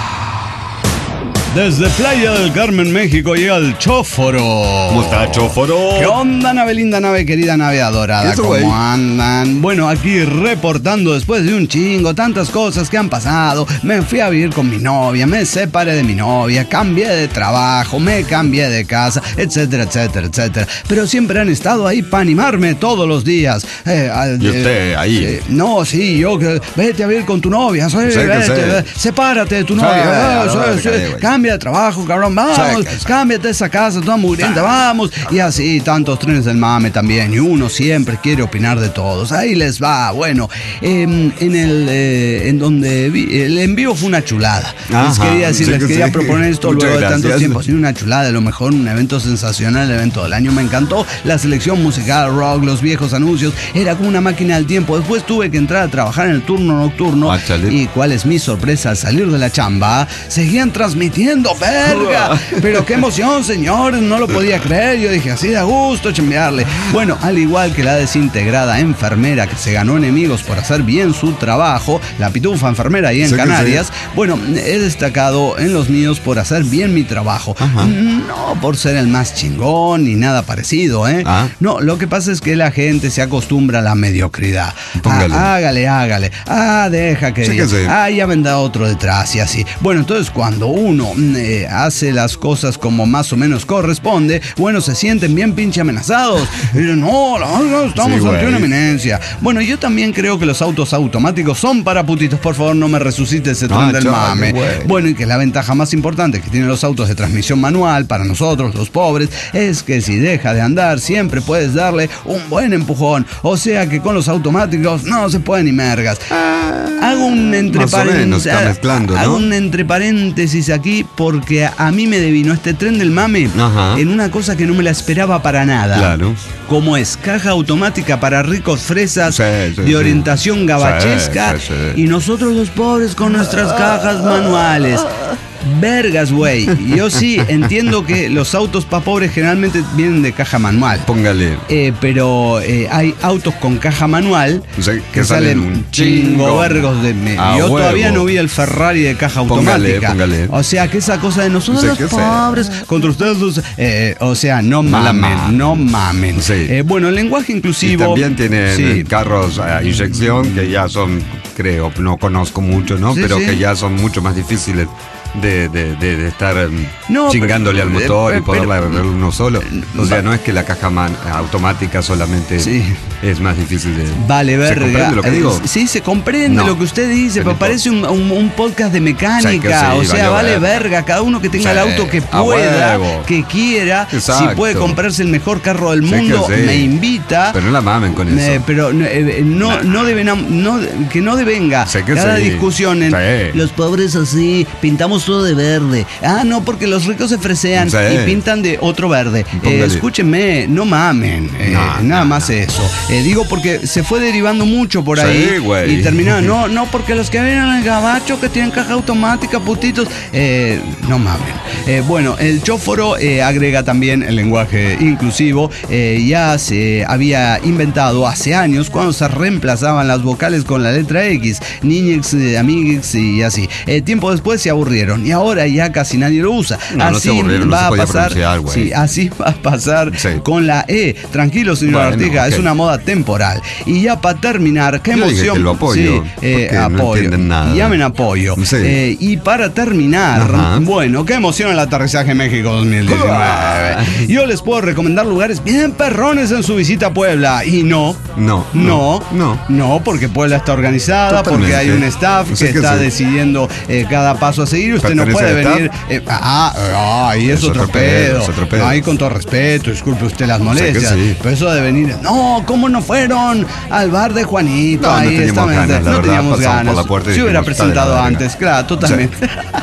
Desde Playa del Carmen, México, llega el Chóforo. ¿Cómo está, Chóforo? ¿Qué onda, nave linda, nave querida, nave adorada? ¿Cómo wey? andan? Bueno, aquí reportando después de un chingo, tantas cosas que han pasado. Me fui a vivir con mi novia, me separé de mi novia, cambié de trabajo, me cambié de casa, etcétera, etcétera, etcétera. Pero siempre han estado ahí para animarme todos los días. Eh, ¿Y usted ahí? Eh, no, sí, yo, vete a vivir con tu novia, sí, sí, vete, sí. vete, sepárate de tu Sí, novia. sí, Sí, sí, sí, sí, cambia de trabajo, cabrón, vamos, sí, cámbiate de esa casa, toda mugrienta, vamos. Y así, tantos trenes del mame también. Y uno siempre quiere opinar de todos. Ahí les va. Bueno, eh, en el eh, en donde vi, el envío fue una chulada. Ajá, les quería decir, sí, les quería sí. proponer esto Muchas luego gracias. de tanto tiempo. Sí, una chulada, de lo mejor, un evento sensacional, el evento del año. Me encantó la selección musical, rock, los viejos anuncios. Era como una máquina del tiempo. Después tuve que entrar a trabajar en el turno nocturno. Ah, y cuál es mi sorpresa al salir de la chamba, seguían transmitiendo. ¡Verga! Pero qué emoción, señores, no lo podía creer. Yo dije, así da gusto chambearle. Bueno, al igual que la desintegrada enfermera que se ganó enemigos por hacer bien su trabajo, la pitufa enfermera ahí en sí, Canarias, sí. bueno, he destacado en los míos por hacer bien mi trabajo. Ajá. No por ser el más chingón ni nada parecido, ¿eh? Ah. No, lo que pasa es que la gente se acostumbra a la mediocridad. Ah, hágale, hágale. Ah, deja que... Sí que sí. Ah, ya vendrá otro detrás y así. Bueno, entonces cuando uno eh, hace las cosas como más o menos corresponde, bueno, se sienten bien pinche amenazados. Y dicen, no, no, no, estamos sí, ante una eminencia. Bueno, yo también creo que los autos automáticos son para putitos. Por favor, no me resucite ese tren ah, del chaval, mame. Güey. Bueno, y que la ventaja más importante que tienen los autos de transmisión manual para nosotros, los pobres, es que si deja de andar, siempre puedes darle un buen empujón. O sea que con los automáticos no se pueden ni mergas. Ah, hago un entre paréntesis. ¿no? Hago un entre paréntesis aquí porque a mí me devino este tren del mame Ajá. en una cosa que no me la esperaba para nada. Claro. Como es caja automática para ricos fresas sí, sí, de orientación sí. gabachesca sí, sí, sí. y nosotros los pobres con nuestras cajas manuales. Vergas, güey. Yo sí entiendo que los autos para pobres generalmente vienen de caja manual. Póngale. Eh, pero eh, hay autos con caja manual o sea, que, que salen un chingo vergos de me. Yo huevo. todavía no vi el Ferrari de caja automática. Póngale, póngale. O sea, que esa cosa de nosotros o sea, los pobres sea. contra ustedes los, eh, o sea, no mamen, no mamen. Sí. Eh, bueno, el lenguaje inclusivo. Y también tienen sí. carros a inyección que ya son, creo, no conozco mucho, ¿no? Sí, pero sí. que ya son mucho más difíciles. De, de, de, de estar no, chingándole pero, al motor pero, y poderla arreglar uno solo. O sea, no es que la caja man, automática solamente sí. es más difícil de... Vale, verga. ¿Se comprende lo que digo? Sí, se comprende no. lo que usted dice, pero parece un, un, un podcast de mecánica. O sea, sí, o sea vale verga. verga. Cada uno que tenga sí. el auto que pueda, que quiera, Exacto. si puede comprarse el mejor carro del mundo, sí sí. me invita. Pero no la mamen con eso. Eh, pero eh, no, nah. no deben, no, que no devenga que cada sí. discusión en sí. los pobres así, pintamos todo de verde. Ah, no, porque los ricos se fresean sí. y pintan de otro verde. Eh, escúchenme, no mamen. Eh, no, nada no, más no. eso. Eh, digo porque se fue derivando mucho por ahí. Sí, güey. Y terminaba, no, no, porque los que vienen al gabacho que tienen caja automática, putitos. Eh, no mamen. Eh, bueno, el Chóforo eh, agrega también el lenguaje inclusivo. Eh, ya se había inventado hace años cuando se reemplazaban las vocales con la letra X. Niñex, eh, amiguex y así. Eh, tiempo después se aburrieron. Y ahora ya casi nadie lo usa. No, así no se va no se a pasar. Sí, así va a pasar sí. con la E. Tranquilo, señor bueno, Artiga, okay. es una moda temporal. Y ya para terminar, qué Yo emoción. Dije que lo apoyo. Sí, eh, apoyo. No nada. Llamen apoyo. Sí. Eh, y para terminar, Ajá. bueno, qué emoción el aterrizaje en México dos mil diecinueve. Yo les puedo recomendar lugares bien perrones en su visita a Puebla. Y no, no, no, no, no, porque Puebla está organizada, Totalmente. porque hay un staff que, que está sí. decidiendo eh, cada paso a seguir. Usted no puede venir. Eh, ah, ah, y es, es otro, otro pedo. pedo. Otro pedo. Ahí con todo respeto, disculpe usted las molestias. O sea sí. Pero eso de venir. No, ¿cómo no fueron al bar de Juanito? No, ahí no teníamos ganas. No verdad, teníamos ganas. Por la puerta si hubiera presentado antes, claro, totalmente. Sí.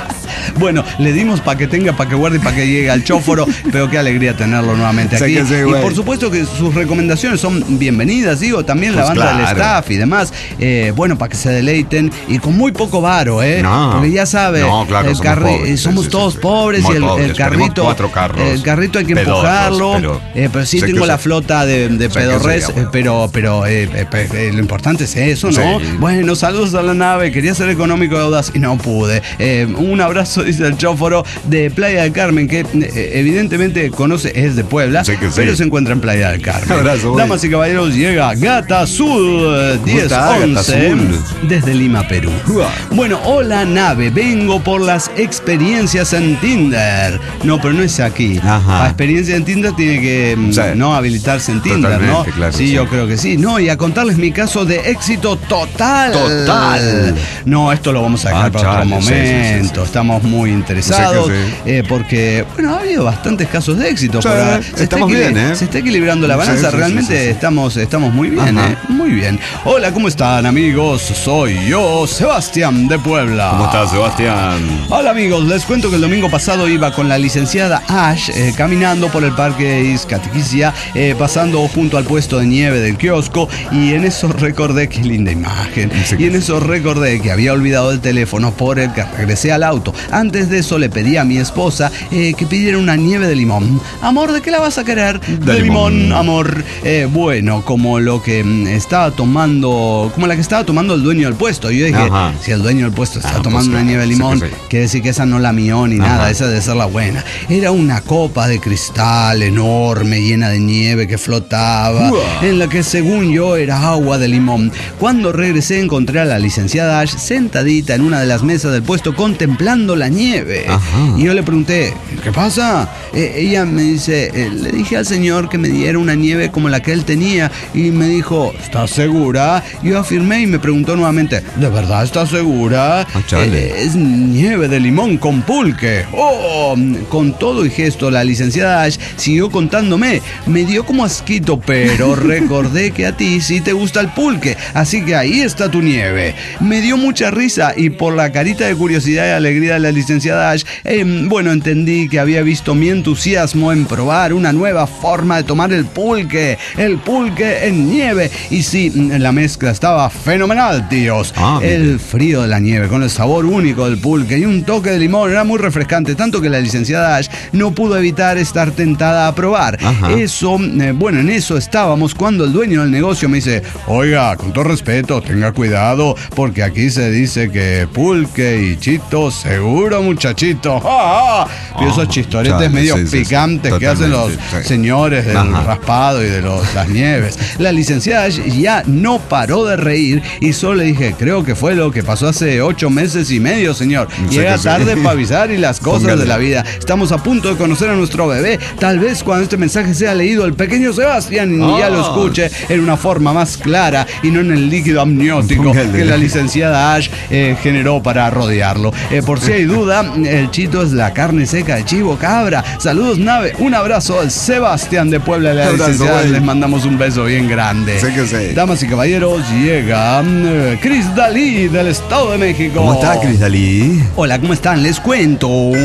Bueno, le dimos para que tenga, para que guarde y para que llegue al chóforo, pero qué alegría tenerlo nuevamente aquí. Sí, sí, y por supuesto que sus recomendaciones son bienvenidas, digo, también pues la banda claro. del staff y demás. Eh, bueno, para que se deleiten y con muy poco varo, ¿eh? No, porque ya sabe, no, claro, el somos, carri- pobres, somos sí, todos sí, pobres sí. y el, pobres. el carrito. Cuatro carros, el carrito hay que pedorros, empujarlo. Pero, eh, pero sí tengo la flota de, de pedorres, eh, pero, pero eh, eh, eh, lo importante es eso, ¿no? Sí. Bueno, saludos a la nave. Quería ser económico de audaz y no pude. Eh, un abrazo, dice el chóforo de Playa del Carmen, que eh, evidentemente conoce, es de Puebla, sí pero sí. se encuentra en Playa del Carmen. Abrazo, damas y caballeros, llega Gata Azul diez once desde Lima, Perú. Bueno, hola nave, vengo por las experiencias en Tinder. No, pero no es aquí. Ajá. La experiencia en Tinder tiene que sí. no habilitarse en Tinder, ¿no? Claro, sí, sí, yo creo que sí. No, y a contarles mi caso de éxito total. Total. No, esto lo vamos a dejar ah, para chale, otro momento. Sí, sí, sí. Estamos muy interesados sí sí. Eh, porque, bueno, ha habido bastantes casos de éxito. Sí, por ahora. Se estamos está bien, ¿eh? Se está equilibrando la balanza. Sí, sí, Realmente sí, sí, sí. Estamos, estamos muy bien, ¿eh? Muy bien. Hola, ¿cómo están, amigos? Soy yo, Sebastián de Puebla. ¿Cómo estás, Sebastián? Hola, amigos. Les cuento que el domingo pasado iba con la licenciada Ash eh, caminando por el parque Izcatiquicia, eh, pasando junto al puesto de nieve del kiosco, y en eso recordé, qué linda imagen, sí, y en eso recordé que había olvidado el teléfono por el que regresé al auto. Antes de eso le pedí a mi esposa eh, que pidiera una nieve de limón. Amor, ¿de qué la vas a querer? De, de limón, limón, amor. Eh, bueno, como lo que estaba tomando, como la que estaba tomando el dueño del puesto. Yo dije, ajá. si el dueño del puesto está ah, tomando pues, una nieve de limón, sí, sí. quiere decir que esa no la mió ni ajá. nada, esa debe ser la buena. Era una copa de cristal enorme, llena de nieve que flotaba, Uah. en la que según yo era agua de limón. Cuando regresé encontré a la licenciada Ash sentadita en una de las mesas del puesto contemplando la nieve. Ajá. Y yo le pregunté, ¿qué pasa? Eh, ella me dice, eh, le dije al señor que me diera una nieve como la que él tenía, y me dijo, ¿estás segura? Yo afirmé y me preguntó nuevamente, ¿de verdad estás segura? Ah, eh, es nieve de limón con pulque. Oh, con todo y gesto la licenciada Ash siguió contándome. Me dio como asquito, pero recordé que a ti sí te gusta el pulque, así que ahí está tu nieve. Me dio mucha risa y por la carita de curiosidad y alegría de la licenciada Ash, eh, bueno, entendí que había visto mi entusiasmo en probar una nueva forma de tomar el pulque, el pulque en nieve. Y sí, la mezcla estaba fenomenal, tíos. Ah, el frío de la nieve con el sabor único del pulque y un toque de limón era muy refrescante, tanto que la licenciada Ash no pudo evitar estar tentada a probar. Ajá. Eso, eh, bueno, en eso estábamos cuando el dueño del negocio me dice, oiga, con todo respeto, tenga cuidado, porque aquí se dice que pulque y chito, seguro, muchachito. ¡Ah! Y esos chistoretes chale, medio sí, picantes sí, sí, que hacen los sí. señores del Ajá. raspado y de los, las nieves. La licenciada ya no paró de reír y solo le dije, creo que fue lo que pasó hace ocho meses y medio, señor. Llega tarde sí. para avisar y las cosas Póngale. de la vida. Estamos a punto de conocer a nuestro bebé. Tal vez cuando este mensaje sea leído el pequeño Sebastián oh. ya lo escuche en una forma más clara y no en el líquido amniótico Póngale. que la licenciada Ash eh, generó para rodearlo. Eh, por si hay duda, el chito es la carne seca de chivo cabra. Saludos, nave. Un abrazo al Sebastián de Puebla, la licenciada. Les mandamos un beso bien grande. Sé que sé. Damas y caballeros, llega uh, Chris Dalí del Estado de México. ¿Cómo está, Chris Dalí? Hola, ¿cómo están? Les cuento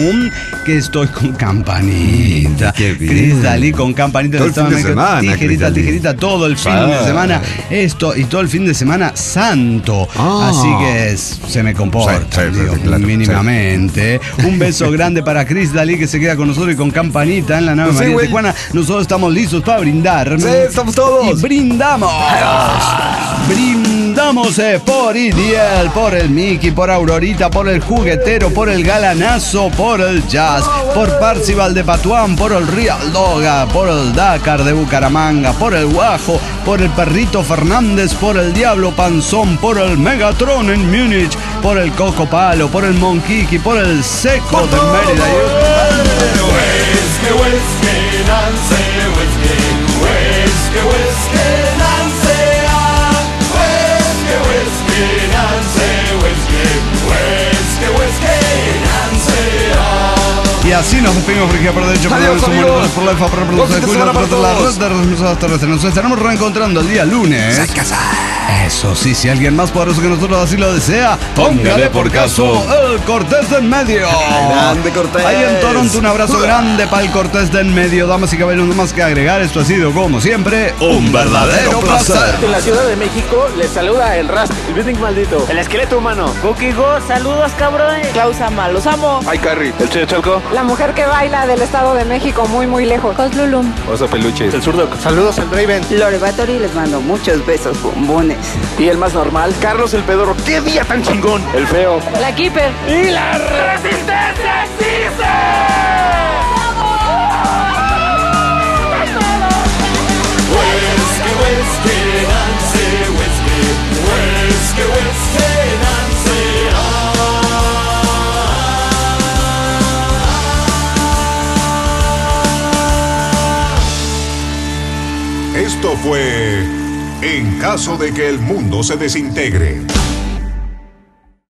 que estoy con campanita. Qué bien. Chris Dalí con campanita del Estado de México. Semana, tijerita, tijerita, todo el fin ah. de semana. Esto y todo el fin de semana santo. Ah. Así que es, se me comporta, sí, sí, digo, sí, claro, mínimamente. Sí. Un beso grande para Chris Dalí, que se queda con nosotros y con campanita en la nave sí, María güey. Tijuana. Nosotros estamos listos para brindar. Sí, estamos todos. Y brindamos. Brindamos eh, por Idiel, por el Mickey, por Aurorita, por el juguetero, por el galanazo, por el jazz, por Parcival de Patuán, por el Real Doga, por el Dakar de Bucaramanga, por el Guajo, por el Perrito Fernández, por el Diablo Panzón, por el Megatron en Múnich, por el Coco Palo, por el Monquiqui, por el Seco de Mérida. Y así nos despedimos, Frigia, por derecho, por derecho, por la alfa, por la escucha, por la red de nosotros. Nos estaremos reencontrando el día lunes. Eso sí, si alguien más poderoso que nosotros así lo desea, póngale por caso el Cortés de en medio. Grande Cortés. Ahí en Toronto, un abrazo grande para el Cortés de en medio. Damas y caballeros, no más que agregar, esto ha sido como siempre un verdadero placer. En la Ciudad de México les saluda el Rast, el Beatnik maldito, el esqueleto humano, Cookie Go, saludos cabrón. Klaus Ama, los amo. Ay Carrie, el Che Chalco, la mujer que baila del Estado de México muy muy lejos. Coslulum. Oso Peluche, el Zurdo. Saludos al Draven. Lore Bathory, les mando muchos besos, bombones. Y el más normal, Carlos el Pedorro. ¡Qué día tan chingón! El Feo. La Keeper. Y la Resistencia existe. Esto fue En caso de que el mundo se desintegre.